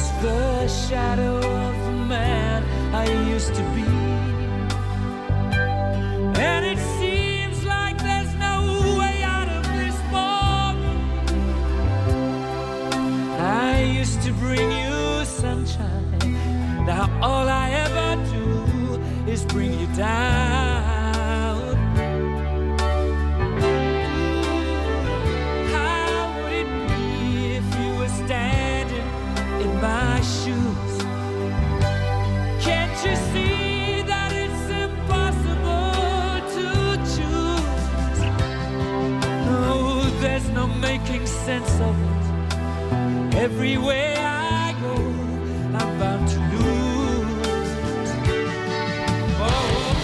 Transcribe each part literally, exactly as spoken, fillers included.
just the shadow of the man I used to be. And it seems like there's no way out of this moment. I used to bring you sunshine. Now all I ever do is bring you down. How would it be if you were standing in my shoes? Can't you see that it's impossible to choose? No, there's no making sense of it. Everywhere I go, I'm bound to lose. Oh,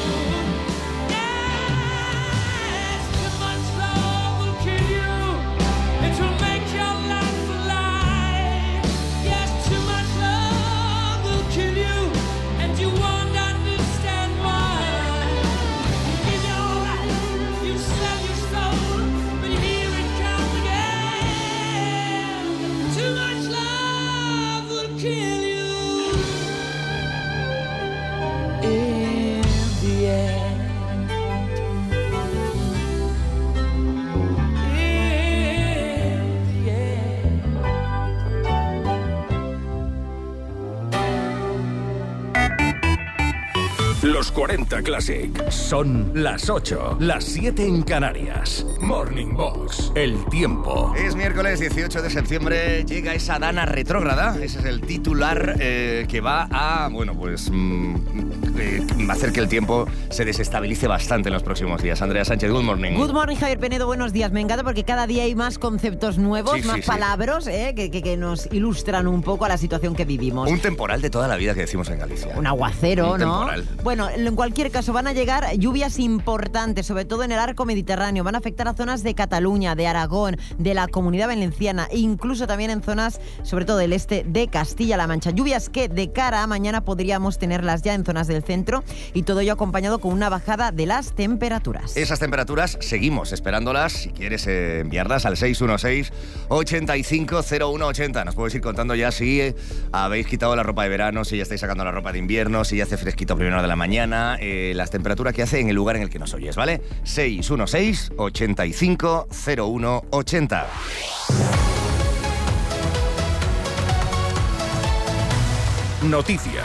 yes, too much love will kill you. It will make your life a lie. Yes, too much love will kill you, and you won't understand why. You give your life, you sell your soul, but here it comes again. Too much love will kill you. In the end, in the end. Los cuarenta Classic. Son las ocho, las siete en Canarias. Morning Box. El tiempo. Es miércoles dieciocho de septiembre, llega esa dana retrógrada. Ese es el titular eh, que va a, bueno, pues mm, eh, va a hacer que el tiempo se desestabilice bastante en los próximos días. Andrea Sánchez, good morning. Good morning, Javier Penedo, buenos días. Me encanta porque cada día hay más conceptos nuevos, Sí, sí, más sí. palabras eh, que, que, que nos ilustran un poco a la situación que vivimos. Un temporal de toda la vida que decimos en Galicia. Un aguacero, Un ¿no? temporal. Bueno, en cualquier caso, van a llegar lluvias importantes, sobre todo en el arco mediterráneo. Van a afectar a zonas de Cataluña, de Aragón, de la Comunidad Valenciana e incluso también en zonas, sobre todo del este de Castilla-La Mancha. Lluvias que de cara a mañana podríamos tenerlas ya en zonas del centro y todo ello acompañado con una bajada de las temperaturas. Esas temperaturas seguimos esperándolas. Si quieres eh, enviarlas al seis uno seis, ocho cinco cero uno ocho cero. Nos podéis ir contando ya si eh, habéis quitado la ropa de verano, si ya estáis sacando la ropa de invierno, si ya hace fresquito a primera hora de la mañana, eh, las temperaturas que hace en el lugar en el que nos oyes, ¿vale? seis uno seis, ocho cinco cero uno ocho cero. Noticias.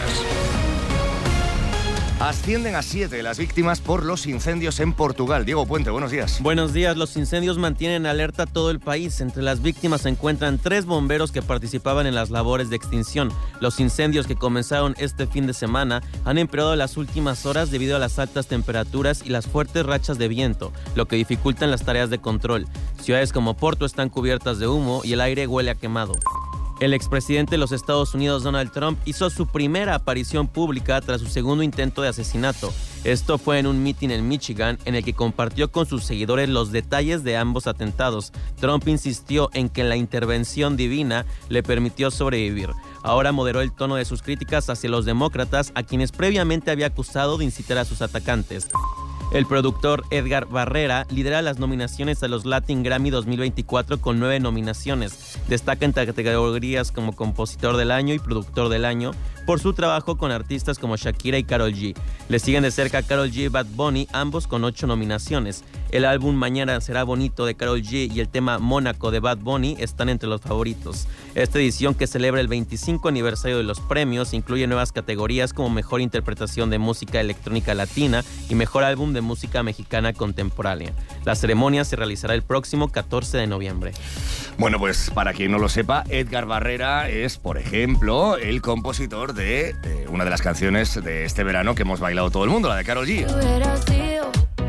Ascienden a siete las víctimas por los incendios en Portugal. Diego Puente, buenos días. Buenos días. Los incendios mantienen alerta todo el país. Entre las víctimas se encuentran tres bomberos que participaban en las labores de extinción. Los incendios que comenzaron este fin de semana han empeorado en las últimas horas debido a las altas temperaturas y las fuertes rachas de viento, lo que dificultan las tareas de control. Ciudades como Porto están cubiertas de humo y el aire huele a quemado. El expresidente de los Estados Unidos, Donald Trump, hizo su primera aparición pública tras su segundo intento de asesinato. Esto fue en un mitin en Michigan en el que compartió con sus seguidores los detalles de ambos atentados. Trump insistió en que la intervención divina le permitió sobrevivir. Ahora moderó el tono de sus críticas hacia los demócratas, a quienes previamente había acusado de incitar a sus atacantes. El productor Edgar Barrera lidera las nominaciones a los Latin Grammy dos mil veinticuatro con nueve nominaciones. Destaca en categorías como Compositor del Año y Productor del Año por su trabajo con artistas como Shakira y Karol G. Le siguen de cerca Karol G y Bad Bunny, ambos con ocho nominaciones. El álbum Mañana Será Bonito de Karol G y el tema Mónaco de Bad Bunny están entre los favoritos. Esta edición, que celebra el veinticinco aniversario de los premios, incluye nuevas categorías como Mejor Interpretación de Música Electrónica Latina y Mejor Álbum de Música Mexicana Contemporánea. La ceremonia se realizará el próximo catorce de noviembre. Bueno, pues para quien no lo sepa, Edgar Barrera es, por ejemplo, el compositor de, de una de las canciones de este verano que hemos bailado todo el mundo, la de Karol G. Hubiera sido,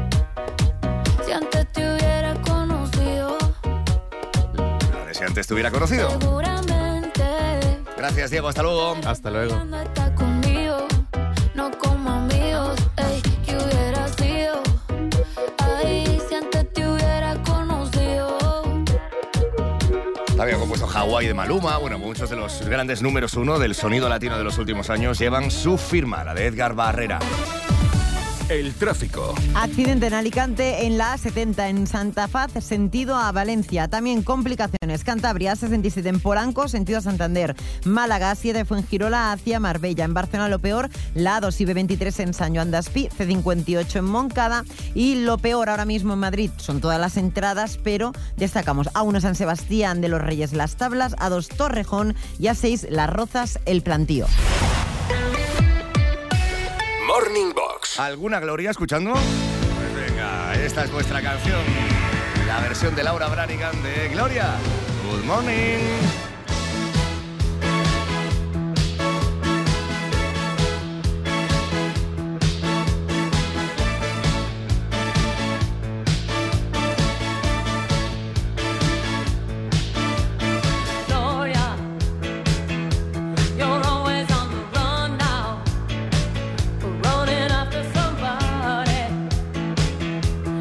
si antes te hubiera conocido. La de si antes te hubiera conocido. Seguramente. Gracias, Diego, hasta luego. Hasta luego. No estás conmigo, no como amigos. Ey, que hubiera sido, ay, si antes te hubiera conocido. Había compuesto Hawái de Maluma. Bueno, muchos de los grandes números uno del sonido latino de los últimos años llevan su firma, la de Edgar Barrera. el tráfico. Accidente en Alicante en la A setenta en Santa Faz, sentido a Valencia. También complicaciones. Cantabria, A sesenta y siete en Polanco, sentido a Santander. Málaga, A siete Fuengirola hacia Marbella. En Barcelona lo peor, la A dos y B veintitrés en San Joan d'Espí, C cincuenta y ocho en Moncada. Y lo peor ahora mismo en Madrid son todas las entradas, pero destacamos A uno San Sebastián de los Reyes Las Tablas, A dos Torrejón y A seis Las Rozas El Plantío. Morning Box. ¿Alguna Gloria escuchando? Pues venga, esta es vuestra canción. La versión de Laura Branigan de Gloria. Good morning.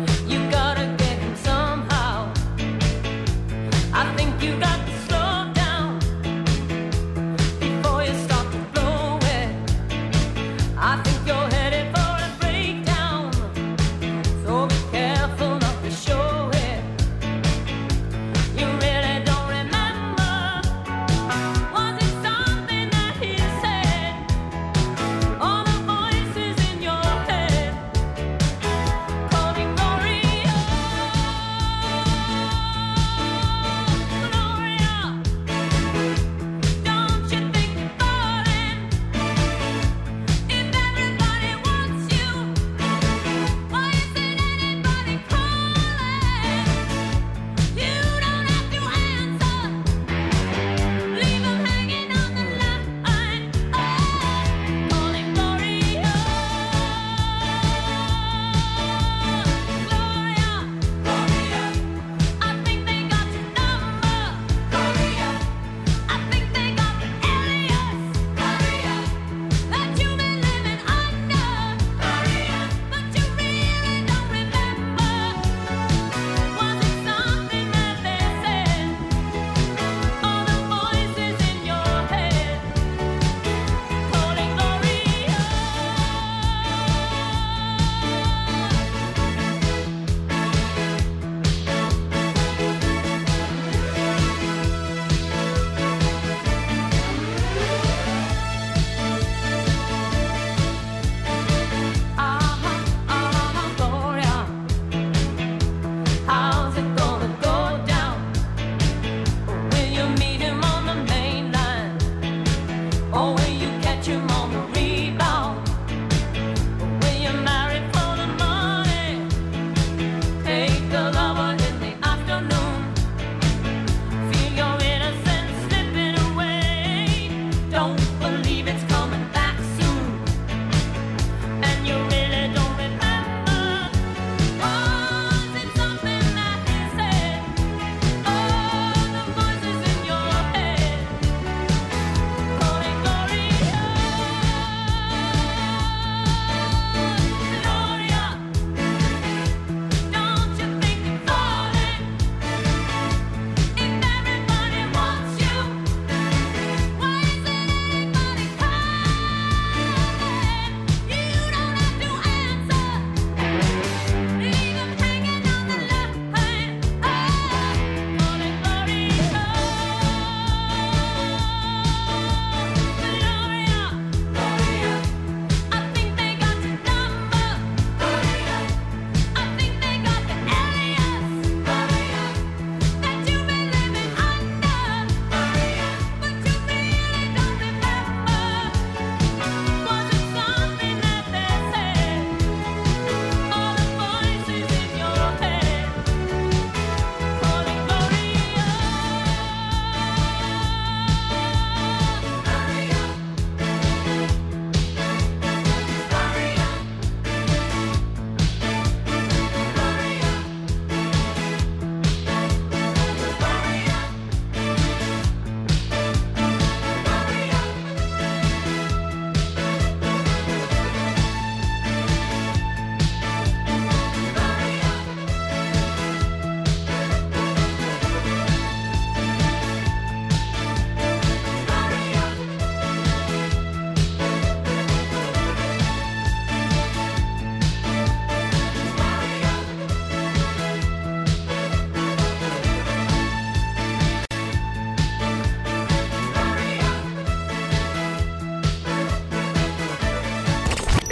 You got to slow down.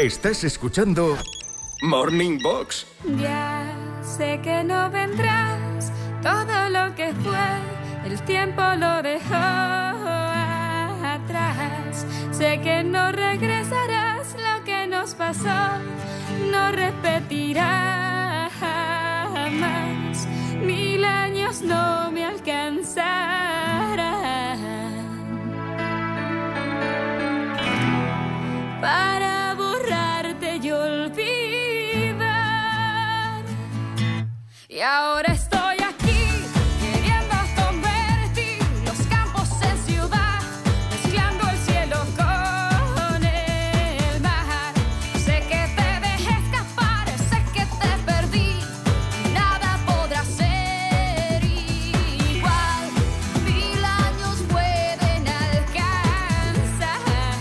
Estás escuchando Morning Box. Ya sé que no vendrás, todo lo que fue, el tiempo lo dejó atrás. Sé que no regresarás, lo que nos pasó no repetirá jamás. Mil años no me alcanzarán para borrarte y olvidar. Y ahora estoy aquí, queriendo convertir los campos en ciudad, mezclando el cielo con el mar. Sé que te dejé escapar, sé que te perdí, nada podrá ser igual. Mil años pueden alcanzar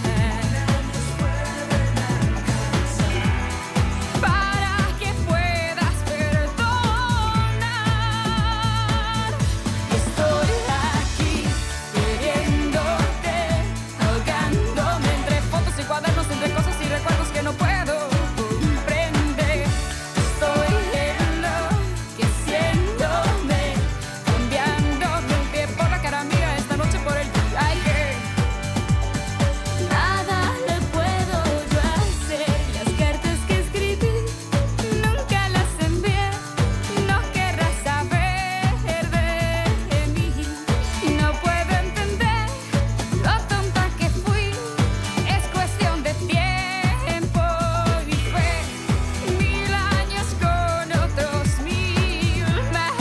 para que puedas perdonar. Estoy aquí queriéndote, ahogándome entre fotos y cuadernos, entre cosas y recuerdos que no puedo comprender. Estoy enloqueciéndome, cambiándome un pie por la cara mía esta noche por el día. Ay, que nada le puedo yo hacer. Las cartas que escribí nunca las envié. No querrás saber de mí. Y no puedo entender lo tonta que fui. Es cuestión de tiempo y fe. Mil años con otros mil más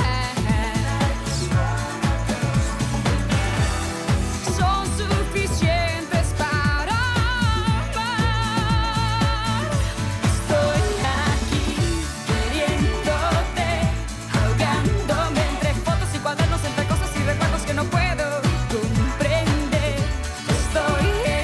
son suficientes para amar. Estoy aquí queriéndote, ahogándome entre fotos y cuadernos, entre cosas y recuerdos que no puedo comprender. Estoy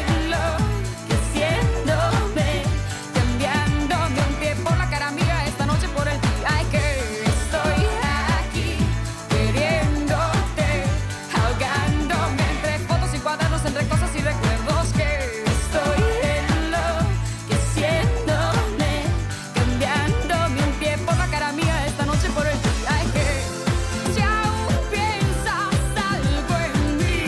enloqueciéndome, cambiándome un pie por la cara mía esta noche por el día. Ay, que estoy aquí queriéndote, ahogándome entre fotos y cuadernos, entre cosas y recuerdos que estoy enloqueciéndome, cambiándome un pie por la cara mía esta noche por el día. Ay, que si aún piensas algo en mí,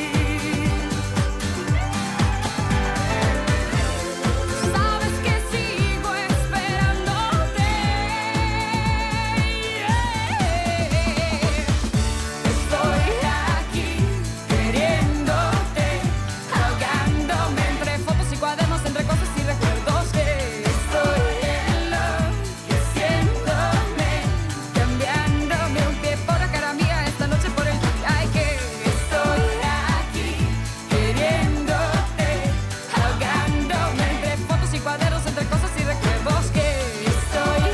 sabes que sigo esperándote. Estoy aquí queriéndote, ahogándome entre fotos y cuadernos, entre cosas y recuerdos que estoy enloqueciéndome, cambiándome un pie por la cara mía esta noche por el día. Ay, que estoy aquí queriéndote, ahogándome entre fotos y cuadernos, entre cosas y recuerdos que estoy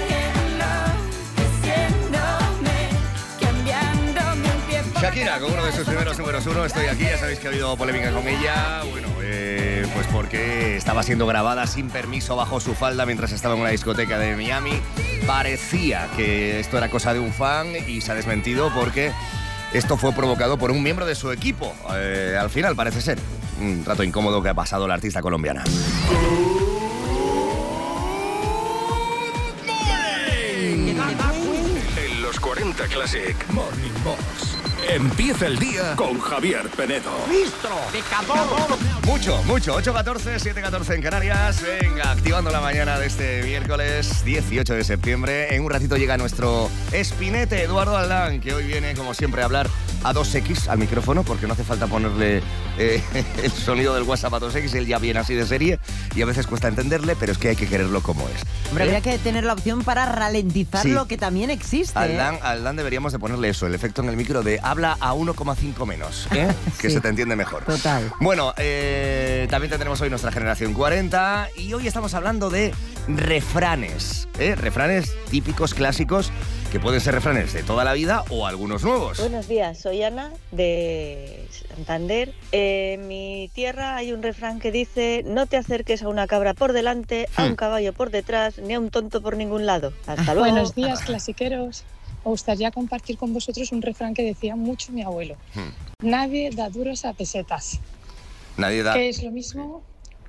enloqueciéndome, cambiándome un pie por la Shakira, cara con uno de mía sus esta primeros noche números por el uno, estoy aquí. Ya sabéis que ha habido polémica con ella. Bueno, eh, pues porque estaba siendo grabada sin permiso bajo su falda mientras estaba en una discoteca de Miami. Parecía que esto era cosa de un fan y se ha desmentido porque esto fue provocado por un miembro de su equipo. Eh, al final, parece ser un rato incómodo que ha pasado la artista colombiana. En los cuarenta Classic Morning Box. Empieza el día con Javier Penedo. Mucho, mucho. ocho catorce, siete catorce en Canarias. Venga, activando la mañana de este miércoles dieciocho de septiembre. En un ratito llega nuestro espinete Eduardo Aldán, que hoy viene, como siempre, a hablar a dos equis al micrófono, porque no hace falta ponerle eh, el sonido del WhatsApp a dos equis. Él ya viene así de serie y a veces cuesta entenderle, pero es que hay que quererlo como es. Hombre, ¿Eh? habría que tener la opción para ralentizar Sí. lo que también existe. ¿eh? Aldán, Aldán deberíamos de ponerle eso, el efecto en el micro de habla a uno coma cinco menos, ¿eh? que Sí. se te entiende mejor. Total. Bueno, eh, también tendremos hoy nuestra generación cuarenta y hoy estamos hablando de refranes, ¿eh? refranes típicos, clásicos, que pueden ser refranes de toda la vida o algunos nuevos. Buenos días, soy Ana de Santander. En mi tierra hay un refrán que dice: no te acerques a una cabra por delante, a un Hmm. caballo por detrás, ni a un tonto por ningún lado. Hasta luego. Buenos días, clasiqueros. Me gustaría compartir con vosotros un refrán que decía mucho mi abuelo. Hmm. Nadie da duros a pesetas. Nadie da... Que es lo mismo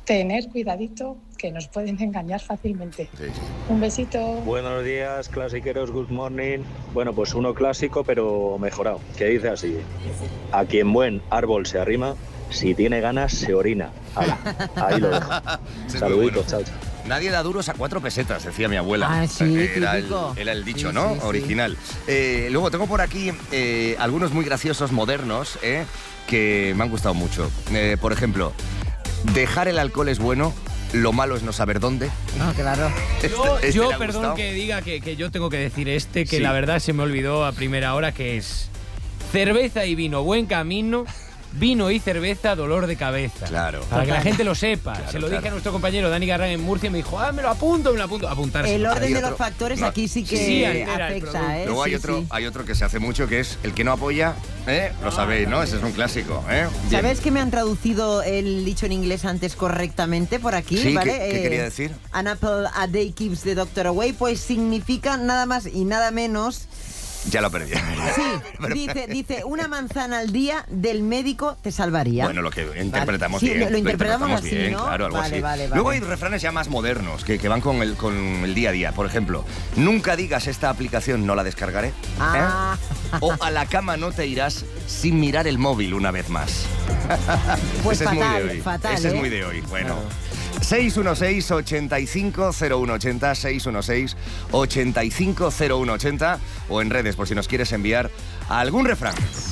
tener cuidadito, que nos pueden engañar fácilmente. Sí, sí. Un besito. Buenos días, clasiqueros, good morning. Bueno, pues uno clásico, pero mejorado, que dice así: a quien buen árbol se arrima, si tiene ganas se orina. Ala, ahí lo dejo. Sí, Saluditos, bueno. chao, chao. Nadie da duros a cuatro pesetas, decía mi abuela. Ah, sí, era, el, típico. era el dicho, Sí, ¿no? sí, sí. Original. Eh, luego tengo por aquí eh, algunos muy graciosos, modernos, eh, que me han gustado mucho. Eh, por ejemplo, dejar el alcohol es bueno, lo malo es no saber dónde. No, claro. Yo, Este yo le ha perdón gustado. que diga que, que yo tengo que decir este, que Sí. la verdad se me olvidó a primera hora, que es cerveza y vino, buen camino, vino y cerveza, dolor de cabeza. Claro. Para que la Total. gente lo sepa. Claro, se lo claro. dije a nuestro compañero Dani Garrán en Murcia y me dijo, ah, me lo apunto, me lo apunto. Apuntarse. El orden Hay de otro- los factores no, aquí sí que sí, altera el producto. afecta, ¿eh? Luego hay, Sí, otro, sí. hay otro que se hace mucho, que es el que no apoya, ¿eh? Lo sabéis, ¿no? Ese es un clásico, ¿eh? Bien. ¿Sabes que me han traducido el dicho en inglés antes correctamente por aquí? Sí, ¿vale? ¿qué- qué quería decir? An apple a day keeps the doctor away, pues significa nada más y nada menos. Ya lo perdí. Sí, Pero- dice, dice, una manzana al día del médico te salvaría. Bueno, lo que interpretamos Sí, bien. lo- lo interpretamos así, bien, ¿no? claro, algo Vale, así. vale, vale. Luego hay refranes ya más modernos, que, que van con el, con el día a día. Por ejemplo, nunca digas esta aplicación no la descargaré. ¿eh? Ah. O a la cama no te irás sin mirar el móvil una vez más. Pues Ese es muy fatal, de hoy. fatal, Ese ¿eh? es muy de hoy. Bueno. seis uno seis, ocho cinco cero uno ocho cero, seis uno seis, ocho cinco cero uno ocho cero o en redes por si nos quieres enviar algún refrán.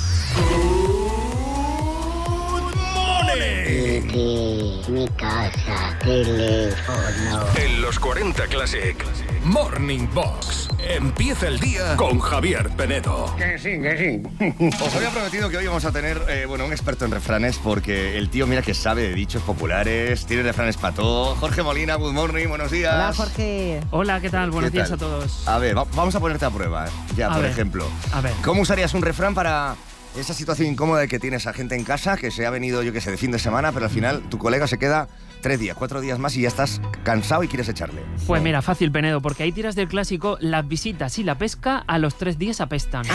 Aquí, mi casa, teléfono. En los cuarenta Classic, Morning Box. Empieza el día con Javier Penedo. Que sí, que sí. Os había prometido que hoy vamos a tener eh, bueno, un experto en refranes, porque el tío, mira que sabe de dichos populares, tiene refranes para todo. Jorge Molina, good morning, buenos días. Hola, Jorge. Hola, ¿qué tal? Buenos ¿Qué días tal? a todos. A ver, va- vamos a ponerte a prueba. Ya, A por ver, ejemplo. a ver. ¿Cómo usarías un refrán para esa situación incómoda de que tienes a gente en casa que se ha venido, yo qué sé, de fin de semana, pero al final tu colega se queda tres días, cuatro días más y ya estás cansado y quieres echarle? Pues mira, fácil, Penedo, porque ahí tiras del clásico: las visitas y la pesca a los tres días apestan.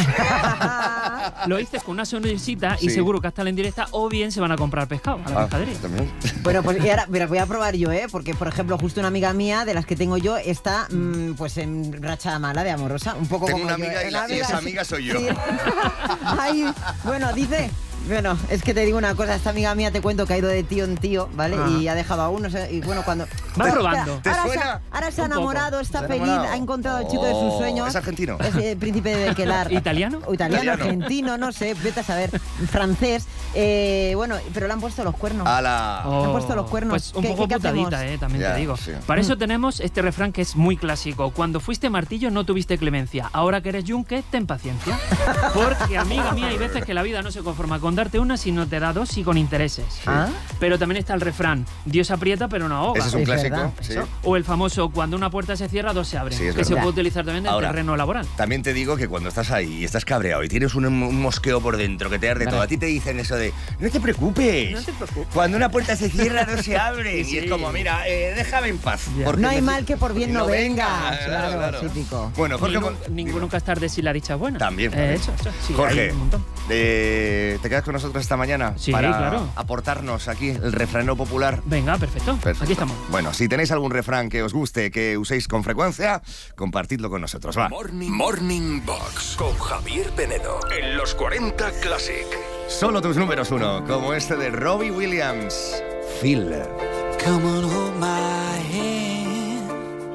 Lo dices con una sonrisita y Sí. seguro que hasta la indirecta, o bien se van a comprar pescado a la Ah, pescadería. también. Bueno, pues y ahora, mira, voy a probar yo, ¿eh? Porque, por ejemplo, justo una amiga mía, de las que tengo yo, está mm, pues en racha mala de amorosa. Un poco Tengo como una yo, amiga ¿eh? y la- Una y esa sí. amiga soy yo. Sí. Ay, bueno, dice... Bueno, es que te digo una cosa, esta amiga mía te cuento que ha ido de tío en tío, ¿vale? Ah. Y ha dejado a uno, y bueno, cuando... Va Pero, probando. espera, ¿Te ahora, se suena? ha, ahora se ha Un poco. enamorado, está ¿Se ha feliz, enamorado? ha encontrado al chico de sus Oh, sueños. ¿es argentino? Es el príncipe de Bequelar. ¿Italiano? O italiano, Italiano. argentino, no sé, vete a saber. Francés. Eh, bueno, pero le han puesto los cuernos. A la... Oh, Me han puesto los cuernos. Pues un ¿Qué- poco qué- qué putadita, hacemos? eh, también Ya, te digo. sí. Para eso tenemos este refrán que es muy clásico: cuando fuiste martillo no tuviste clemencia, ahora que eres yunque, ten paciencia. Porque, amiga mía, hay veces que la vida no se conforma con darte una, sino te da dos y con intereses. ¿Ah? Pero también está el refrán: Dios aprieta pero no ahoga. Ese es un Es clásico. verdad. Sí. O el famoso: cuando una puerta se cierra, dos se abren. Sí, es que se verdad. puede utilizar también en el Ahora, terreno laboral. También te digo que cuando estás ahí y estás cabreado y tienes un, un mosqueo por dentro que te arde Vale. todo, a ti te dicen eso de no te preocupes, No te preocupes. cuando una puerta se cierra no se abre. Sí. Y es como, mira, eh, déjame en paz. Ya. porque No hay neces- mal que por bien no venga. Claro, Claro, claro. típico. Bueno, Jorge, Ninguno, Mon- ninguno nunca es tarde si la dicha es buena. También, Eh, también. eso, eso, sí, Jorge, hay un montón. eh, ¿te quedas con nosotros esta mañana? Sí, para claro. aportarnos aquí el refranero popular. Venga, perfecto. Perfecto. Aquí estamos. Bueno, si tenéis algún refrán que os guste, que uséis con frecuencia, compartidlo con nosotros. Va. Morning, Morning Box con Javier Penedo. En los cuarenta Classic. Solo tus números uno, como este de Robbie Williams. Feel. Come on, hold my hand.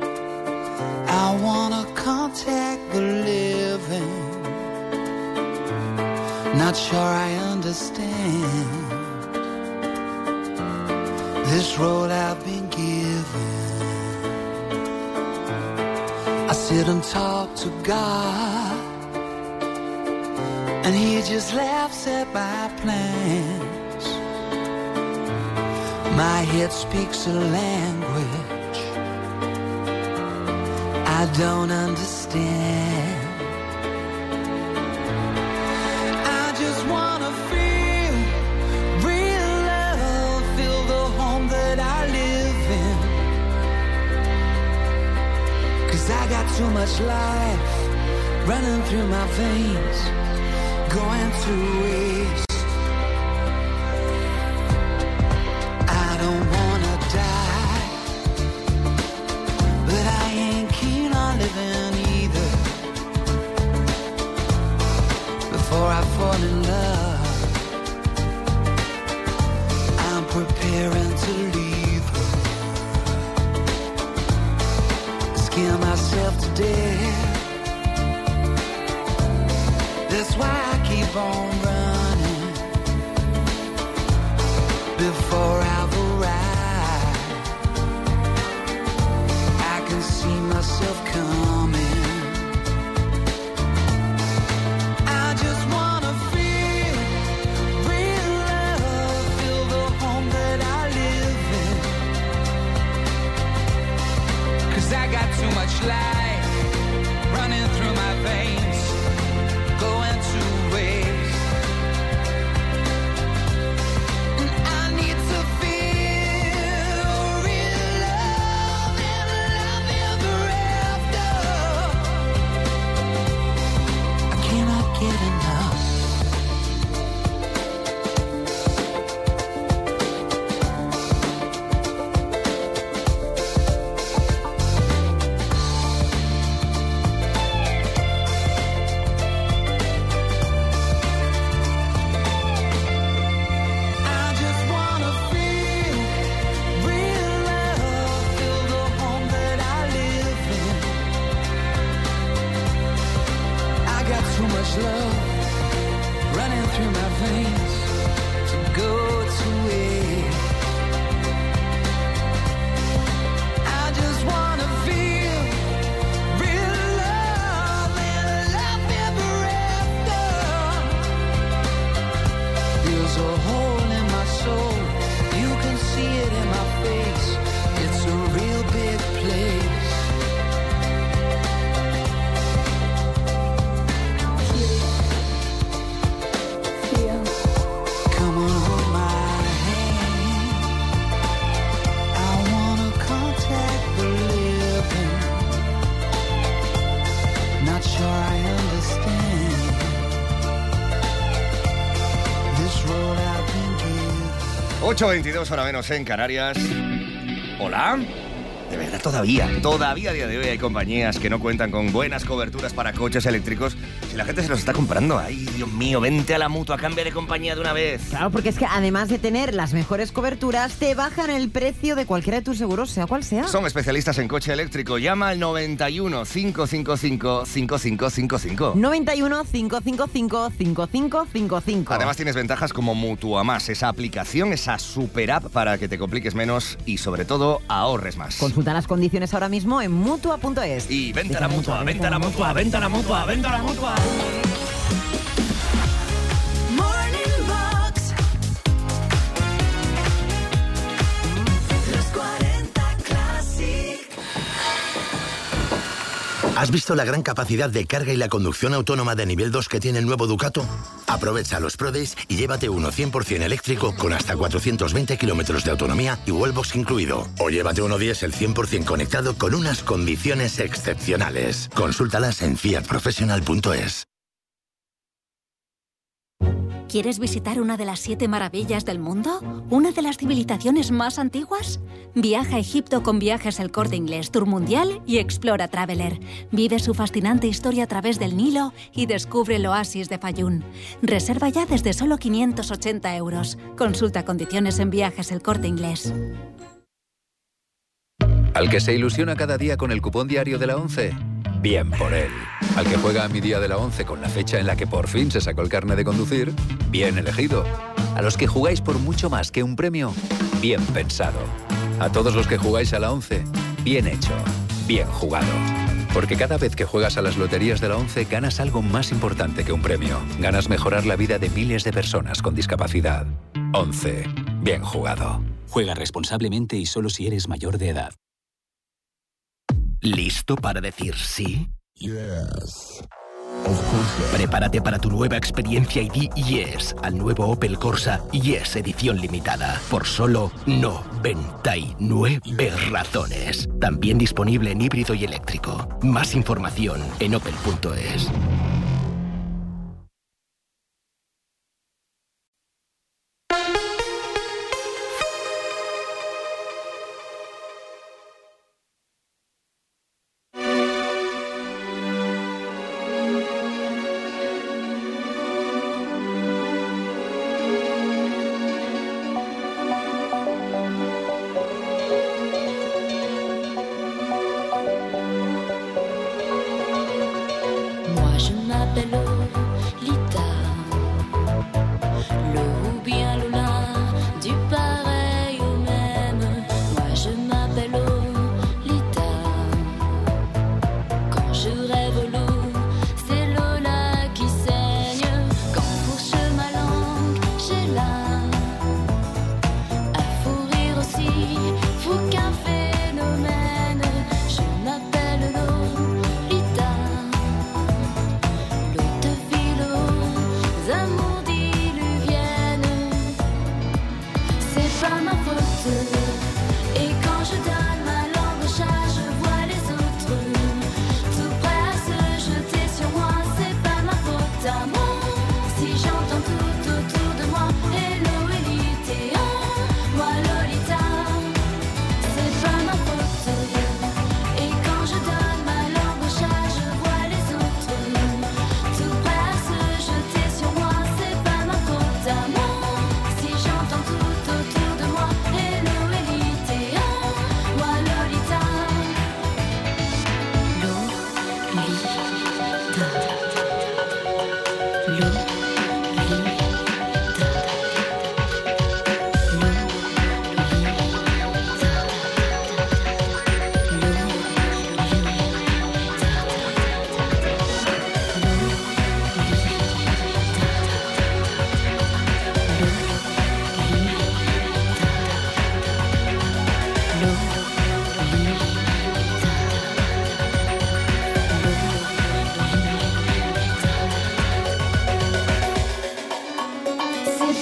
I wanna contact the living. Not sure I understand this road I've been given. I sit and talk to God, and He just laughs at my plans. My head speaks a language I don't understand. I just wanna feel real love, feel the home that I live in. 'Cause I got too much life running through my veins, going to waste. I don't wanna die in love. I'm preparing to leave her. Scare myself to death. That's why I keep on running before I've arrived. I can see myself coming. I just wanna feel real love, feel the home that I live in. 'Cause I got too much life running through my veins, going to waste. And I need to feel real love and love ever after. I cannot get enough. I just wanna feel real love, feel the home that I live in. I got too much love running through my veins to go to waste. I just wanna feel real love and love ever after. There's a hole in my soul, you can see it in my face. It's a real big place. Come on, hold my hand. I wanna contact the living. Not sure I understand this road I've been given. ocho veintidós, hora menos en Canarias. Hola. De verdad, todavía, todavía a día de hoy hay compañías que no cuentan con buenas coberturas para coches eléctricos. Si la gente se los está comprando, ay, Dios mío, vente a la Mutua, cambia de compañía de una vez. Claro, porque es que además de tener las mejores coberturas, te bajan el precio de cualquiera de tus seguros, sea cual sea. Son especialistas en coche eléctrico. Llama al noventa y uno, cinco cinco cinco, cinco cinco cinco cinco. noventa y uno, cinco cinco cinco, cinco cinco cinco cinco. Además tienes ventajas como Mutua Más, esa aplicación, esa super app para que te compliques menos y sobre todo ahorres más. Consulta las condiciones ahora mismo en mutua punto es. Y vente a la Mutua, vente a la Mutua, vente a la Mutua, vente a la Mutua. Morning Box. Los cuarenta Classic. ¿Has visto la gran capacidad de carga y la conducción autónoma de nivel dos que tiene el nuevo Ducato? Aprovecha los Pro Days y llévate uno cien por ciento eléctrico con hasta cuatrocientos veinte kilómetros de autonomía y Wallbox incluido. O llévate uno diésel cien por ciento conectado con unas condiciones excepcionales. Consúltalas en fiat professional punto es. ¿Quieres visitar una de las siete maravillas del mundo? ¿Una de las civilizaciones más antiguas? Viaja a Egipto con Viajes El Corte Inglés, Tour Mundial y Explora Traveler. Vive su fascinante historia a través del Nilo y descubre el oasis de Fayún. Reserva ya desde solo quinientos ochenta euros. Consulta condiciones en Viajes El Corte Inglés. Al que se ilusiona cada día con el cupón diario de la ONCE, bien por él. Al que juega a mi día de la ONCE con la fecha en la que por fin se sacó el carnet de conducir, bien elegido. A los que jugáis por mucho más que un premio, bien pensado. A todos los que jugáis a la ONCE, bien hecho, bien jugado. Porque cada vez que juegas a las loterías de la ONCE ganas algo más importante que un premio. Ganas mejorar la vida de miles de personas con discapacidad. ONCE, bien jugado. Juega responsablemente y solo si eres mayor de edad. ¿Listo para decir sí? Yes. Prepárate para tu nueva experiencia y di yes al nuevo Opel Corsa Yes edición limitada por solo noventa y nueve razones. También disponible en híbrido y eléctrico. Más información en opel punto es.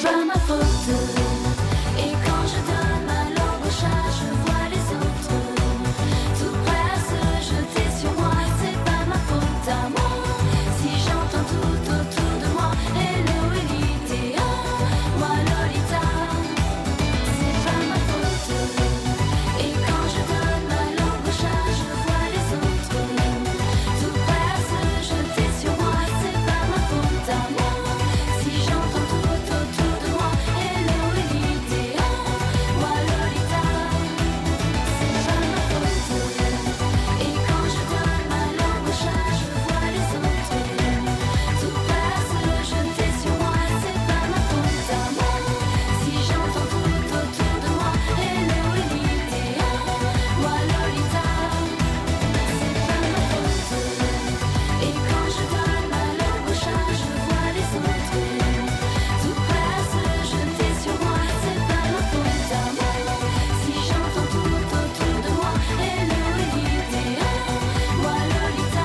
c'est pas ma faute. Et quand je donne ma langue au chat, je vois les autres tout prêts à se jeter sur moi. C'est pas ma faute à moi. Si j'entends tout autour de moi, hello Elite, moi Lolita, c'est pas ma faute. Et quand je donne ma langue au chat, je vois les autres tout prêts à se jeter sur moi. C'est pas ma faute à moi. Si j'entends tout autour de moi, hello Elite, moi Lolita, c'est pas ma faute. Et quand je donne ma langue au chat, je vois les autres tout prêts à se jeter sur moi. C'est pas ma faute à moi. Si j'entends tout autour de moi, hello Elite, moi Lolita, c'est pas ma faute. Et quand je donne ma langue au chat, je vois les autres tout prêts à se jeter sur moi. C'est pas ma faute à moi. Si j'entends tout autour de moi, hello Elite, moi Lolita.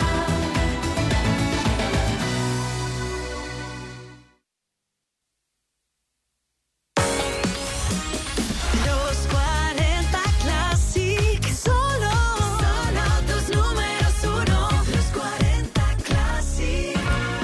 Los cuarenta Classic, solo, solo tus números uno. Los cuarenta Classic.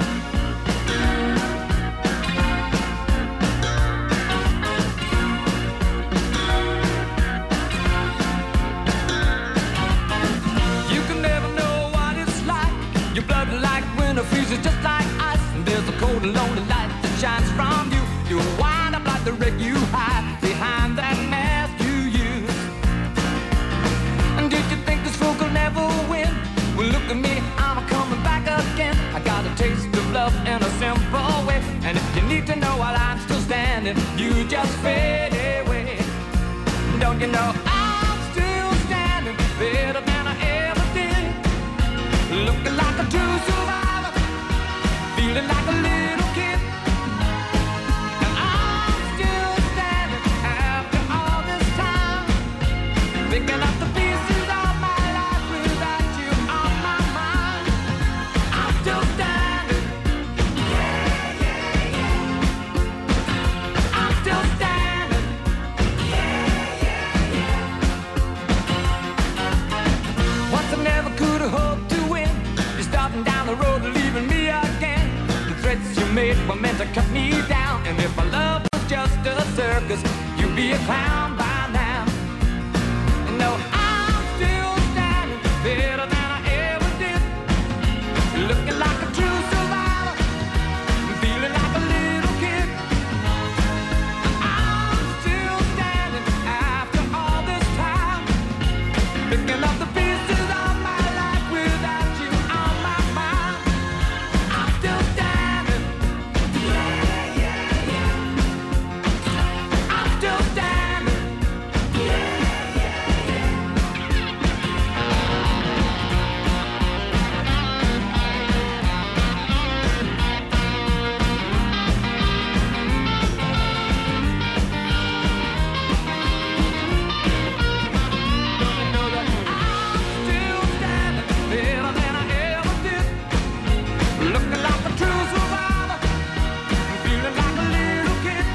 You can never know what it's like. Your blood like winter freezes just like ice. And there's a cold and lonely light that shines from you. You wind up like the wreck you hide behind that mask you use. And did you think this fool could never win? Well, look at me, I'm coming back again. I got a taste of love in a simple way. And if you need to know while I'm still standing, you just fade away. Don't you know I'm still standing better than I ever did? Looking like a true survivor, feeling like a little kid. And I'm still standing after all this time, picking up the pieces of my life without you on my mind. I'm still standing. Yeah, yeah, yeah. I'm still standing. Yeah, yeah, yeah. Once I never could have hoped to win. You're starting down the road, leaving me again. The threats you made were meant to cut me down. And if my love was just a circus, you'd be a clown by now. No, I'm still standing better than I ever did. Looking like a true survivor, feeling like a little kid. I'm still standing after all this time, picking up the pieces of my life without you on my mind. I'm still standing. Yeah, yeah, yeah. I'm still standing. Yeah, yeah, yeah. Still standing better than I ever did. Looking like a true survivor, feeling like a little kid.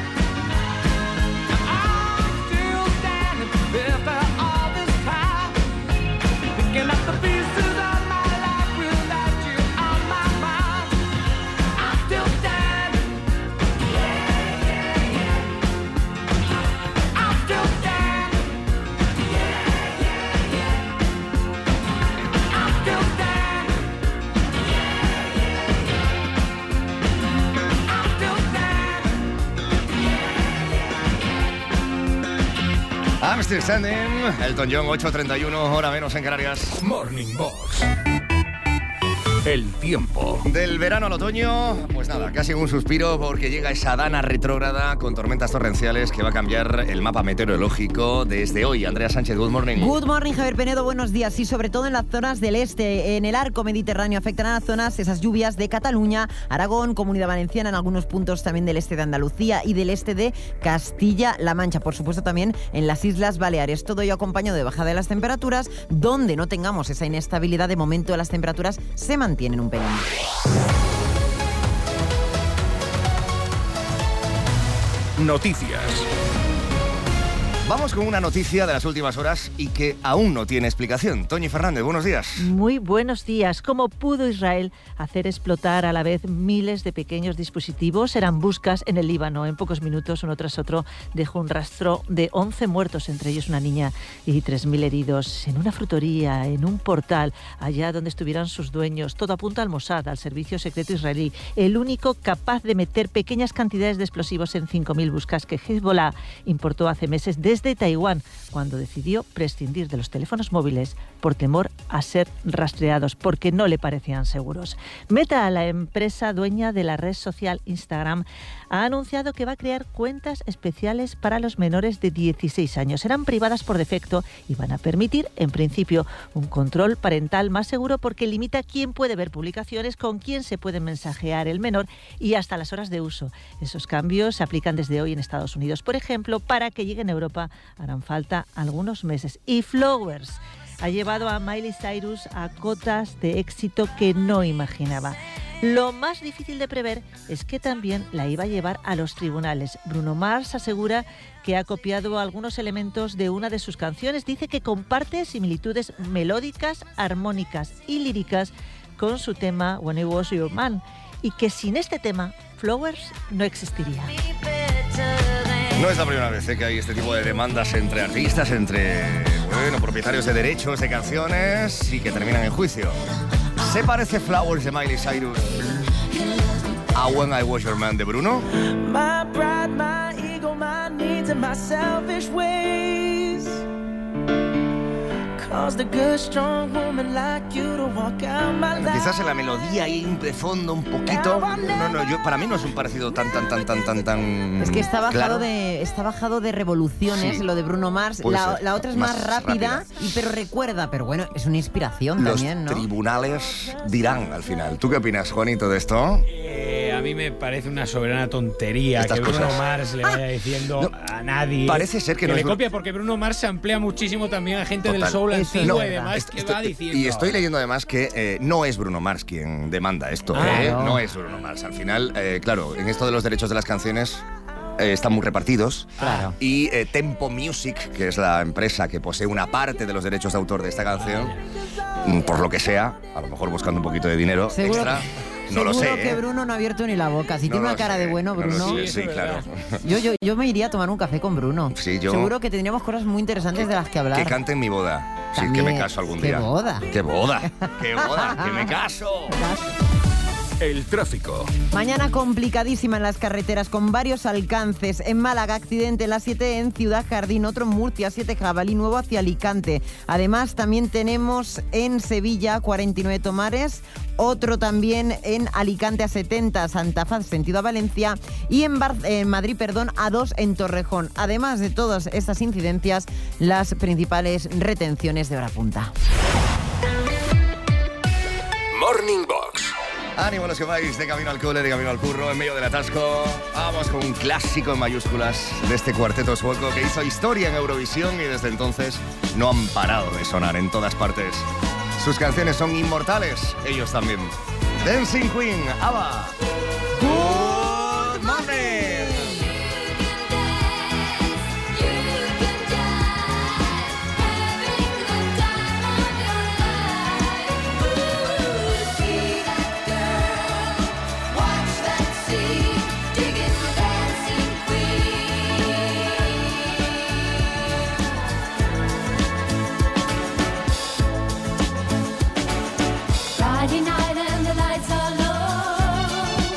I'm still standing after all this time, picking up the pieces of my life without you on my mind. I'm still standing. Yeah, yeah, yeah. I'm still standing. Yeah, yeah, yeah. I'm still standing. I'm still standing. Elton John, ocho treinta y uno, hora menos en Canarias. Morning Box. El tiempo. Del verano al otoño, pues nada, casi un suspiro porque llega esa dana retrógrada con tormentas torrenciales que va a cambiar el mapa meteorológico desde hoy. Andrea Sánchez, good morning. Good morning, Javier Penedo, buenos días. Y sobre todo en las zonas del este, en el arco mediterráneo, afectarán a zonas esas lluvias de Cataluña, Aragón, Comunidad Valenciana, en algunos puntos también del este de Andalucía y del este de Castilla-La Mancha. Por supuesto también en las Islas Baleares. Todo ello acompañado de bajada de las temperaturas, donde no tengamos esa inestabilidad. De momento las temperaturas se mantienen un pelín. noticias. Vamos con una noticia de las últimas horas y que aún no tiene explicación. Toñi Fernández, buenos días. Muy buenos días. ¿Cómo pudo Israel hacer explotar a la vez miles de pequeños dispositivos? Eran buscas en el Líbano. En pocos minutos, uno tras otro, dejó un rastro de once muertos, entre ellos una niña, y tres mil heridos. En una frutería, en un portal, allá donde estuvieran sus dueños. Todo apunta al Mossad, al servicio secreto israelí, el único capaz de meter pequeñas cantidades de explosivos en cinco mil buscas que Hezbollah importó hace meses desde de Taiwán, cuando decidió prescindir de los teléfonos móviles por temor a ser rastreados, porque no le parecían seguros. Meta, la empresa dueña de la red social Instagram, ha anunciado que va a crear cuentas especiales para los menores de dieciséis años. Serán privadas por defecto y van a permitir, en principio, un control parental más seguro, porque limita quién puede ver publicaciones, con quién se puede mensajear el menor y hasta las horas de uso. Esos cambios se aplican desde hoy en Estados Unidos. Por ejemplo, para que lleguen a Europa harán falta algunos meses. Y Flowers ha llevado a Miley Cyrus a cotas de éxito que no imaginaba. Lo más difícil de prever es que también la iba a llevar a los tribunales. Bruno Mars asegura que ha copiado algunos elementos de una de sus canciones. Dice que comparte similitudes melódicas, armónicas y líricas con su tema When I Was Your Man, y que sin este tema Flowers no existiría. No es la primera vez ¿eh? que hay este tipo de demandas entre artistas, entre bueno, propietarios de derechos de canciones y que terminan en juicio. ¿Se parece Flowers de Miley Cyrus a When I Was Your Man de Bruno? My pride, my ego, my needs and my selfish ways caused a good, strong woman like you to walk out my life. Quizás en la melodía y de fondo un poquito. No, no, yo para mí no es un parecido tan, tan, tan, tan, tan, tan. Es que está bajado claro. de está bajado de revoluciones Sí. lo de Bruno Mars. Puede La, ser. la otra es más, Más rápida, rápida. Y, pero recuerda, pero bueno, es una inspiración Los también, ¿no? tribunales dirán al final. ¿Tú qué opinas, Juanito, de esto? Eh, a mí me parece una soberana tontería Estas que Bruno cosas. Mars le vaya diciendo a nadie. Parece ser que no le es- copia, porque Bruno Mars se emplea muchísimo también a gente del Total. soul Eso antiguo no, y demás est- que estoy- va diciendo. Y estoy leyendo además que eh, no es Bruno Mars quien demanda esto. Ah, ¿eh? no. No es Bruno Mars. Al final, eh, claro, en esto de los derechos de las canciones eh, están muy repartidos. Claro. Y eh, Tempo Music, que es la empresa que posee una parte de los derechos de autor de esta canción, mm, por lo que sea, a lo mejor buscando un poquito de dinero Seguro extra, que- no lo sé. Seguro que ¿eh? Bruno no ha abierto ni la boca. Si No tiene lo una cara sé, de bueno, no lo Bruno. sé, sí, claro. Yo, yo, yo me iría a tomar un café con Bruno. Sí, yo- Seguro que tendríamos cosas muy interesantes de las que hablar. Que cante en mi boda. Sí, que También. me caso algún ¿Qué día. boda? ¡Qué boda! ¡Qué boda! ¡Que me caso! El tráfico. Mañana complicadísima en las carreteras con varios alcances. En Málaga, accidente en la siete en Ciudad Jardín, otro en Murcia, siete Jabalí Nuevo hacia Alicante. Además, también tenemos en Sevilla, cuarenta y nueve Tomares, otro también en Alicante a setenta, Santa Faz, sentido a Valencia, y en, Bar- en Madrid, perdón, a dos en Torrejón. Además de todas estas incidencias, las principales retenciones de hora punta. Morning Box. Ánimo los que vais de camino al cole, de camino al curro, en medio del atasco. Vamos con un clásico en mayúsculas de este cuarteto sueco que hizo historia en Eurovisión y desde entonces no han parado de sonar en todas partes. Sus canciones son inmortales, ellos también. Dancing Queen, ABBA. Good morning. Friday night and the lights are low.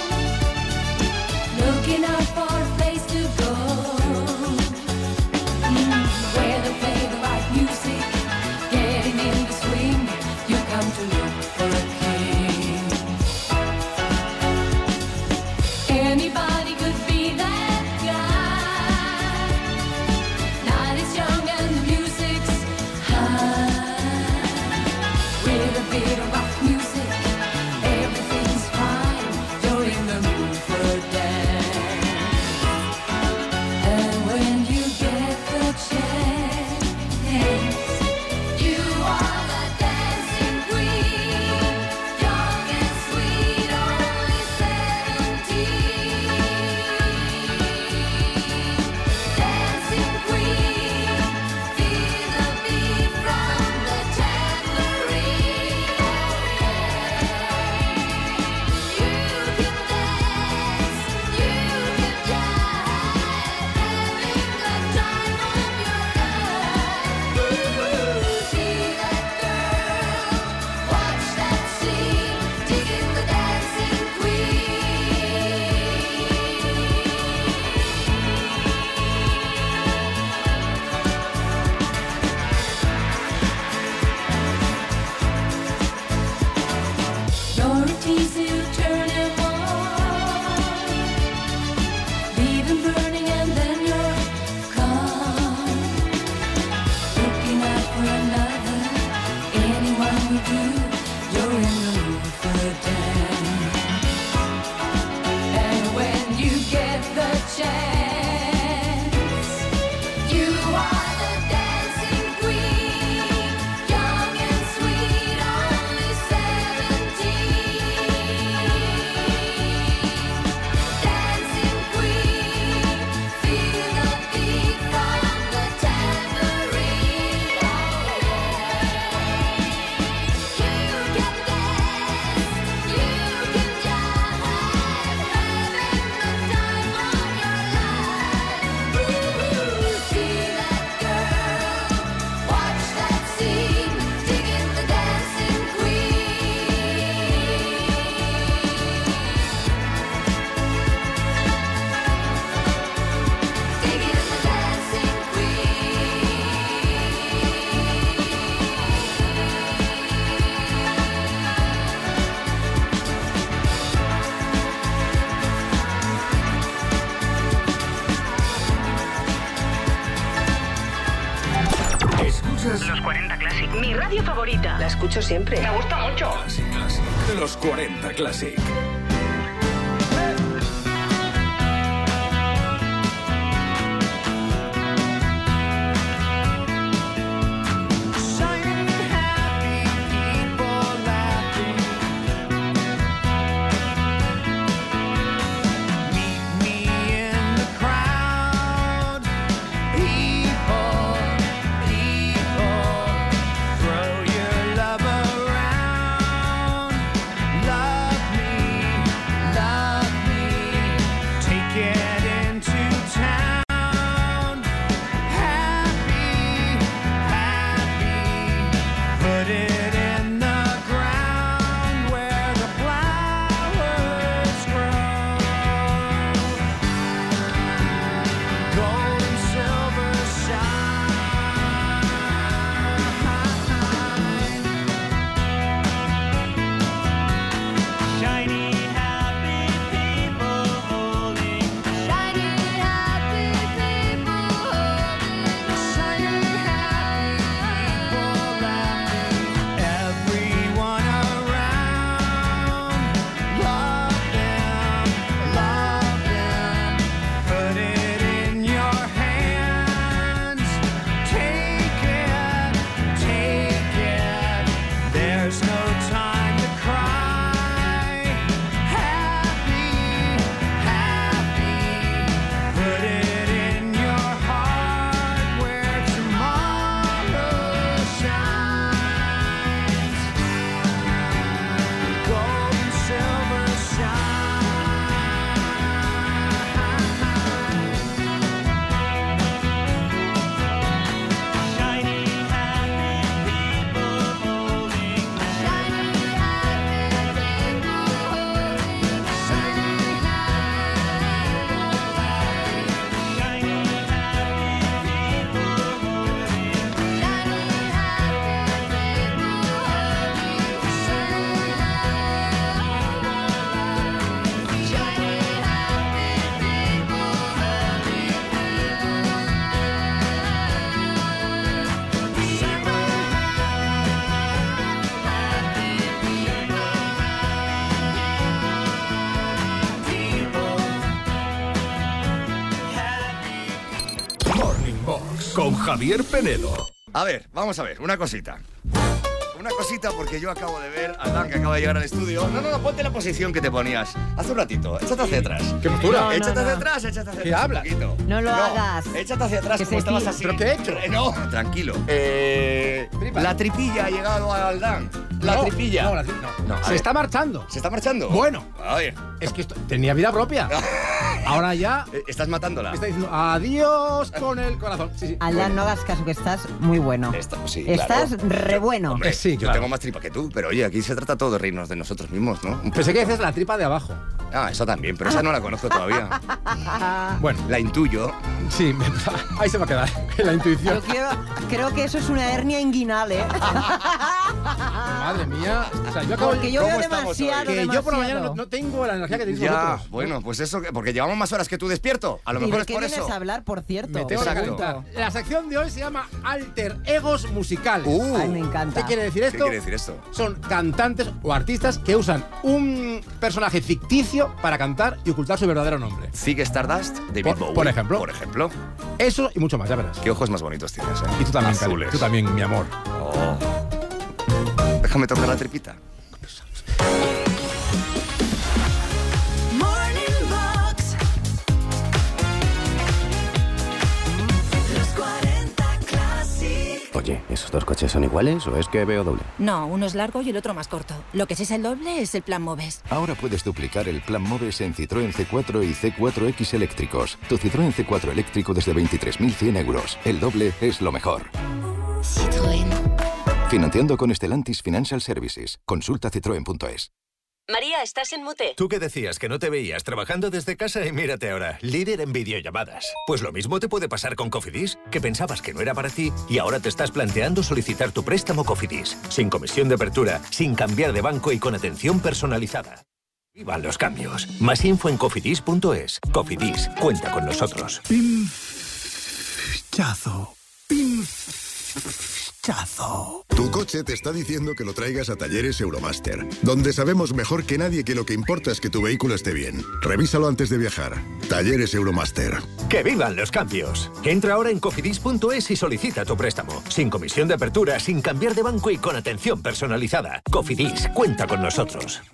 Los cuarenta Classic. Mi radio favorita. La escucho siempre. Me gusta mucho. Classic, Classic. Los cuarenta Classic. Con Javier Penedo. A ver, vamos a ver, una cosita. Una cosita porque yo acabo de ver a Dan que acaba de llegar al estudio. No, no, no, ponte la posición que te ponías hace un ratito. Échate hacia atrás. ¿Qué postura? No, échate no, hacia no. atrás, échate hacia ¿Qué atrás. hablas? Un poquito. No lo hagas. Échate hacia atrás Que como se estabas fi- así. ¿Pero qué he hecho? Eh, no, tranquilo. Eh, la tripilla ha llegado al Dan. La No, tripilla. No, la tri- no. No, a Se ver. está marchando. ¿Se está marchando? Bueno. A ver. Es que esto- tenía vida propia. Ahora ya Eh, Estás matándola. está diciendo adiós con el corazón. Sí, sí. Aldán, no hagas caso, que estás muy bueno. Esto, sí, Estás claro. re bueno. Hombre, Sí, yo claro. tengo más tripa que tú, pero oye, aquí se trata todo de reírnos de nosotros mismos, ¿no? Un Pensé que poquito. dices la tripa de abajo. Ah, eso también, pero esa no la conozco todavía. Bueno, La intuyo. sí, me- ahí se va a quedar. La intuición. Yo quiero- creo que eso es una hernia inguinal, ¿eh? Madre mía. O sea, yo acabo Porque yo ¿Cómo veo estamos hoy? demasiado, que yo por la mañana demasiado. no, no tengo la energía que tenéis Ya, vosotros. bueno, pues eso, que- porque llevamos más horas que tú despierto. A lo ¿Y mejor de es qué por vienes eso. a hablar, por cierto? Me tengo que Exacto. calentar. La sección de hoy se llama Alter Egos Musicales. Uh, Ay, me encanta. ¿Qué quiere decir ¿Qué esto? quiere decir esto? Son cantantes o artistas que usan un personaje ficticio para cantar y ocultar su verdadero nombre. Zig Stardust, David Por- Bowie. por ejemplo. Por ejemplo. Eso y mucho más, ya verás. Qué ojos más bonitos tienes, ¿eh? Y tú también, Cari. Azules. Tú también, mi amor. Oh. Déjame tocar la tripita. Morning Box. Los cuarenta Classic. Oye, ¿esos dos coches son iguales o es que veo doble? No, uno es largo y el otro más corto. Lo que sí es el doble es el plan Moves. Ahora puedes duplicar el plan Moves en Citroën C cuatro y C cuatro X eléctricos. Tu Citroën C cuatro eléctrico desde veintitrés mil cien euros. El doble es lo mejor. Citroën. Financiando con Stellantis Financial Services. Consulta citroen punto es. María, estás en mute. Tú que decías que no te veías trabajando desde casa y mírate ahora, líder en videollamadas. Pues lo mismo te puede pasar con Cofidis, que pensabas que no era para ti y ahora te estás planteando solicitar tu préstamo Cofidis. Sin comisión de apertura, sin cambiar de banco y con atención personalizada. ¡Vivan los cambios! Más info en cofidis punto es. Cofidis, cuenta con nosotros. Pinchazo. Pinchazo. pinchazo. Tu coche te está diciendo que lo traigas a Talleres Euromaster, donde sabemos mejor que nadie que lo que importa es que tu vehículo esté bien. Revísalo antes de viajar. Talleres Euromaster. ¡Que vivan los cambios! Entra ahora en cofidis punto es y solicita tu préstamo. Sin comisión de apertura, sin cambiar de banco y con atención personalizada. Cofidis, cuenta con nosotros.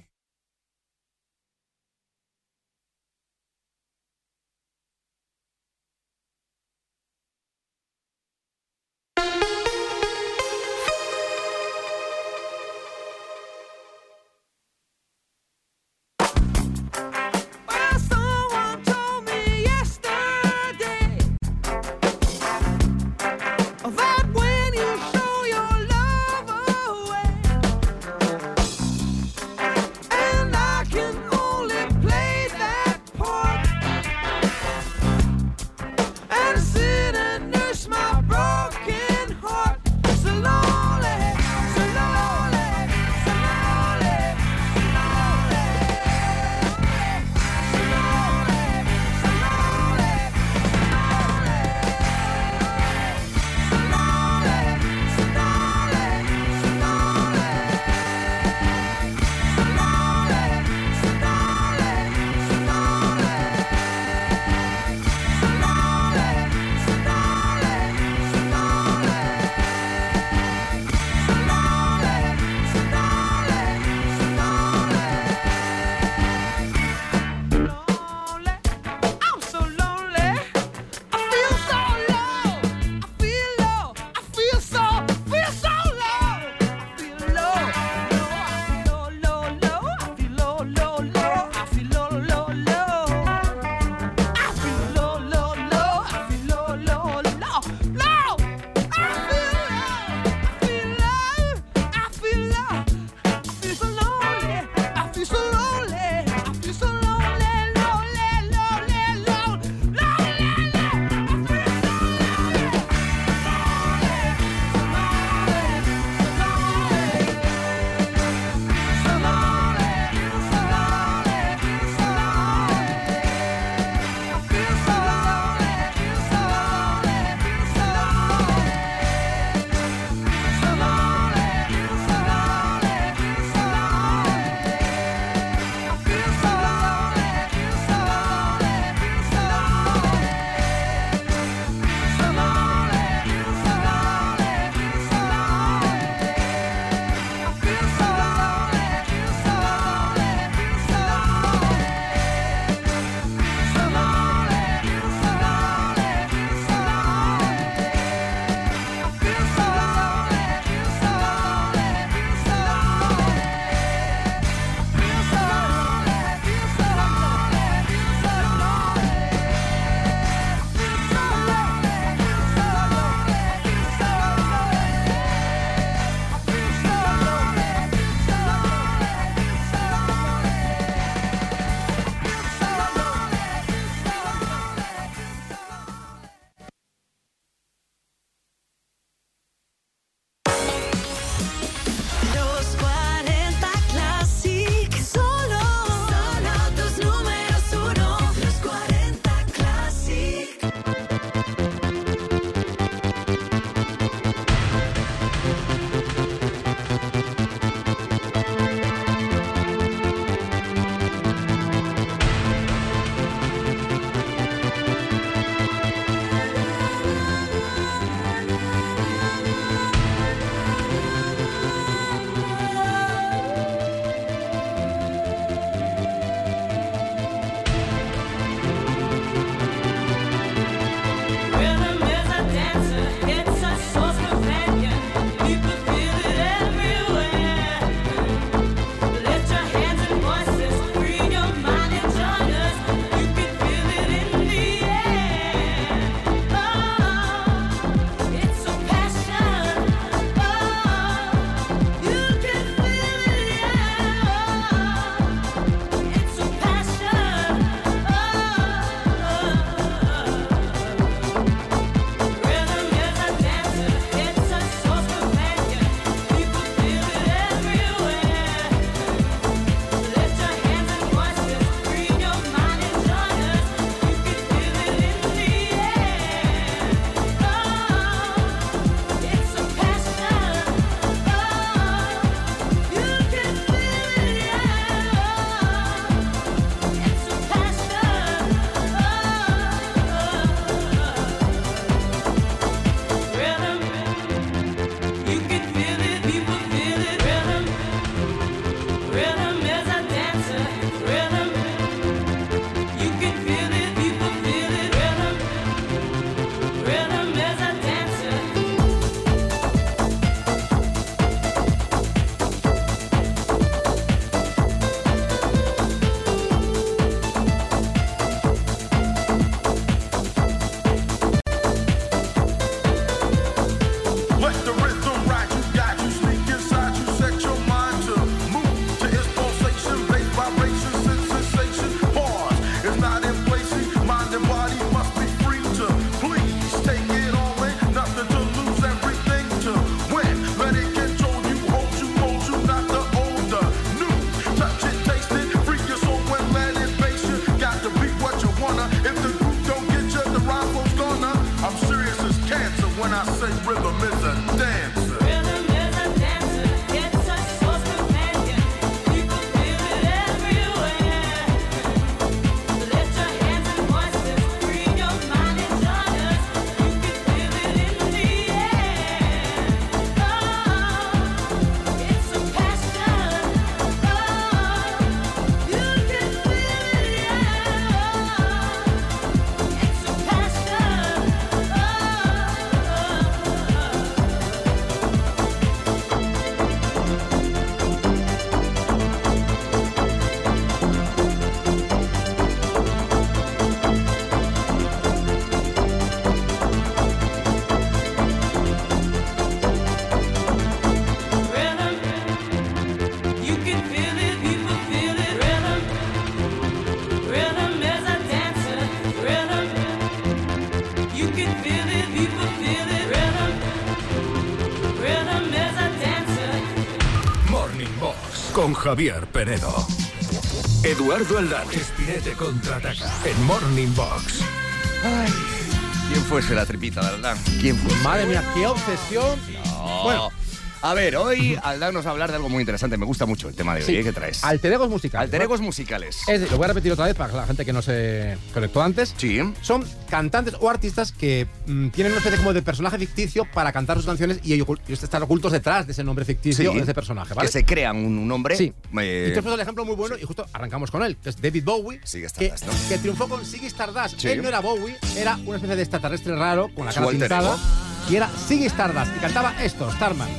can feel it, people feel it. Rhythm, rhythm is a dancer. Morning Box con Javier Penedo. Eduardo Aldán. Espinete contraataca en Morning Box. Ay, ¿quién fuese la tripita de Aldán? ¿Quién fuese? Madre mía, qué obsesión. No. Bueno. A ver, hoy Aldán nos va a hablar de algo muy interesante. Me gusta mucho el tema de hoy. Sí. ¿eh? ¿Qué traes? Alter egos musicales. Alter egos musicales. Es, lo voy a repetir otra vez para la gente que no se conectó antes. Sí. Son cantantes o artistas que mm, tienen una especie como de personaje ficticio para cantar sus canciones y ellos, ellos están ocultos detrás de ese nombre ficticio, Sí. de ese personaje, ¿vale? Que se crean un, un nombre. Sí. Eh, Y tú has puesto el ejemplo muy bueno y justo arrancamos con él, que es David Bowie, Sigue que, Stardust, ¿no? que triunfó con Ziggy Stardust. Sí. Él no era Bowie, era una especie de extraterrestre raro con la Su cara alter pintada ego. y era Ziggy Stardust y cantaba esto, Starman.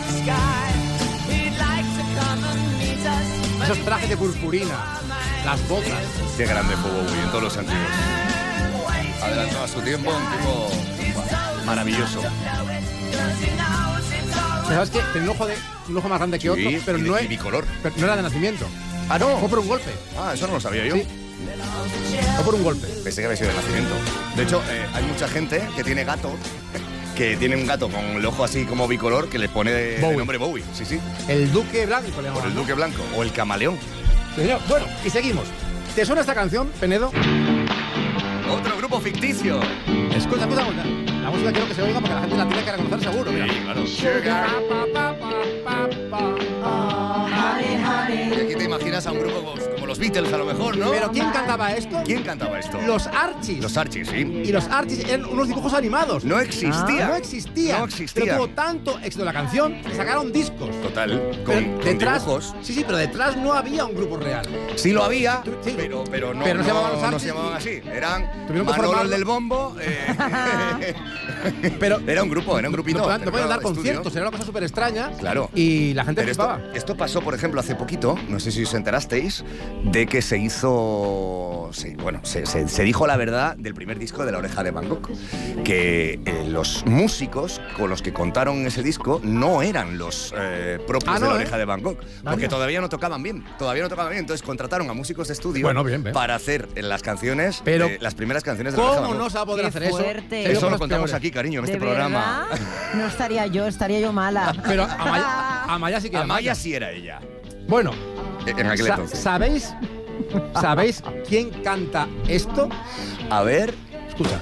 Esos trajes de purpurina, las botas. Qué grande fue Bowie en todos los sentidos. Adelantó a su tiempo, un tipo buah, maravilloso. ¿Sabes qué? Tenía un ojo, de, un ojo más grande que Sí, otro, pero y de- no, y es, bicolor. pero no era de nacimiento. Ah, no. Fue por un golpe. Ah, eso no lo sabía yo. Sí. Fue por un golpe. Pensé que había sido de nacimiento. De hecho, eh, hay mucha gente que tiene gato, que tiene un gato con el ojo así como bicolor, que le pone de, de Bowie. nombre Bowie. Sí, sí. El Duque Blanco le Por llamaban, el ¿no? Duque Blanco. O el Camaleón. Señor, bueno, y seguimos. ¿Te suena esta canción, Penedo? Otro grupo ficticio. Escucha, escucha, escucha. La música quiero que se oiga porque la gente la tiene que reconocer seguro. Mira. Sí, claro. Sugar. Y aquí te imaginas a un grupo pues, como los Beatles, a lo mejor, ¿no? Pero ¿quién cantaba esto? ¿Quién cantaba esto? Los Archies. Los Archies, sí. Y los Archies eran unos dibujos animados. No existía. Ah, no existía. No existía. Pero tuvo tanto éxito la canción que sacaron discos. Total. Pero Con, con detrás, dibujos. sí, sí, pero detrás no había un grupo real. Sí lo había, Sí. pero, pero no, Pero no se llamaban los no Archies se llamaban así. Eran Tuvieron que Manolo el formarlo. del bombo. eh, Pero era un grupo, era un grupito. no, podían- no podían dar estudio. conciertos, era una cosa súper extraña. Claro. Y la gente Pero esto, flipaba. esto pasó, por ejemplo, hace poquito, no sé si os enterasteis, de que se hizo. Sí, bueno, se, se- se dijo la verdad del primer disco de La Oreja de Van Gogh. Que eh, los músicos con los que contaron ese disco no eran los eh, propios Ah, de no, La ¿eh? Oreja de Van Gogh. Porque Vaya. todavía no tocaban bien. Todavía no tocaban bien. Entonces contrataron a músicos de estudio Bueno, bien, bien. para hacer eh, las canciones, Pero, eh, las primeras canciones de La Oreja de ¿Cómo Van Gogh. no se va a poder Qué hacer eso? fuerte. Se dio Eso con lo los contamos peores. aquí, cariño, en ¿De este programa. verdad? No estaría yo, estaría yo mala. Pero Amaya, Amaya sí que era Amaya Maya. sí era ella. Bueno, eh, En aquel sa- entonces. ¿sabéis, ¿sabéis quién canta esto? A ver. Escucha.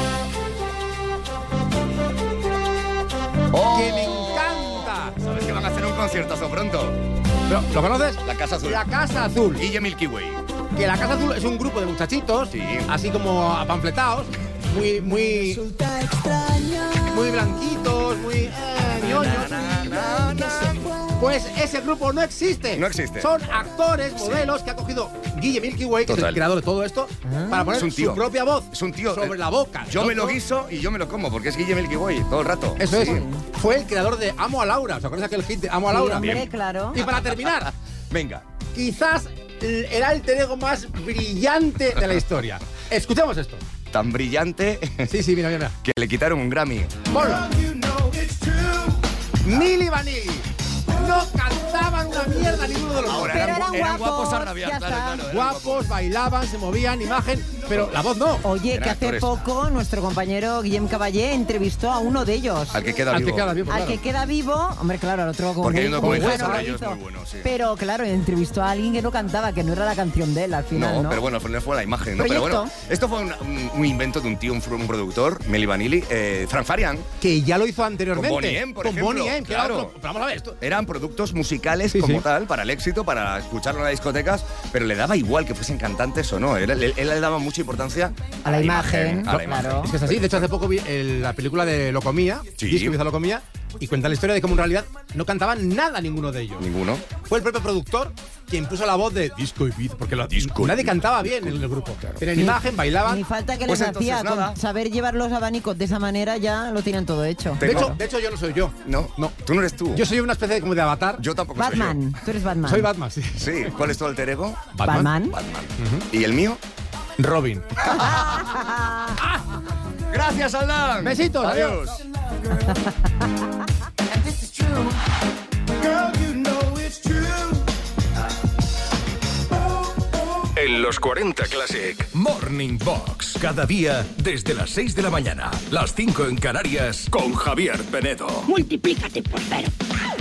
¡Oh! ¡Que me encanta! ¿Sabes que van a hacer un conciertazo pronto? Pero, ¿lo conoces? La Casa Azul. La Casa Azul. Guille Milky Way. Que la Casa Azul es un grupo de muchachitos, Sí. así como apanfletados, muy, muy, muy blanquitos, muy eh, ñoños. Pues ese grupo no existe. No existe. Son actores, modelos que ha cogido Guille Milky Way, que es Total. el creador de todo esto, para poner Es un tío. su propia voz Es un tío. sobre eh, la boca. Yo me lo ¿no? guiso y yo me lo como, porque es Guille Milky Way todo el rato. Eso Sí. es. Fue el creador de Amo a Laura. ¿Os acordáis de aquel hit de Amo a Sí, Laura? hombre, Bien. claro. Y para terminar, Venga. quizás el el alter ego más brillante de la historia. Escuchemos esto. Tan brillante Sí, sí, mira, mira. que le quitaron un Grammy. Ponlo. Milli Vanilli. No cantaban una mierda ninguno de los Ahora dos. Pero eran, eran eran guapos guapos, a rabiar, ya claro, está. claro, eran Guapos, bailaban, se movían, imagen, pero la voz no. Oye, Eran que hace actores. poco nuestro compañero Guillem Caballé entrevistó a uno de ellos. Al que queda Al que vivo. queda vivo, Al claro. que queda vivo, hombre, claro, al otro como Porque hay un muy- muy documental bueno sobre lo ellos hizo. muy bueno, sí. Pero claro, entrevistó a alguien que no cantaba, que no era la canción de él al final, No, ¿no? pero bueno, fue, fue la imagen, ¿no? Pero Proyecto. bueno, esto fue un, un- un invento de un tío, un, fr- un productor, Milli Vanilli, eh, Frank Farian. Que ya lo hizo anteriormente. Con Bonnie M, por Con ejemplo, Bonnie M, que era claro. otro- pero vamos a ver esto. Eran productos musicales Sí, como sí. tal, para el éxito, para escucharlo en las discotecas, pero le daba igual que fuesen cantantes o no. Él, él- él le daba mucha importancia A la imagen, a la imagen. claro. Es que es así. De hecho, hace poco vi el- la película de Locomía, Sí. disco que hizo Locomía, y cuenta la historia de cómo en realidad no cantaban nada ninguno de ellos. Ninguno. Fue el propio productor quien puso la voz de Disco y Beat, porque la, Disco nadie Ibiza. cantaba bien en el grupo. Pero en Ni- imagen bailaban. Ni falta que Pues les entonces hacía, nada. con saber llevar los abanicos de esa manera ya lo tienen todo hecho. De Tengo- hecho, de hecho, yo no soy yo. No, No. Tú no eres tú. Yo soy una especie de, como de avatar. Yo tampoco Batman, tú eres Batman. Soy Batman, sí. soy yo. Sí. ¿Cuál es tu alter ego? Batman. Batman. ¿Y el mío? Robin. Gracias, Aldán. Besitos, Adiós. En En los cuarenta Classic Morning Box. Cada día desde las seis de la mañana, las cinco en Canarias, con Javier Penedo. Multiplícate por cero.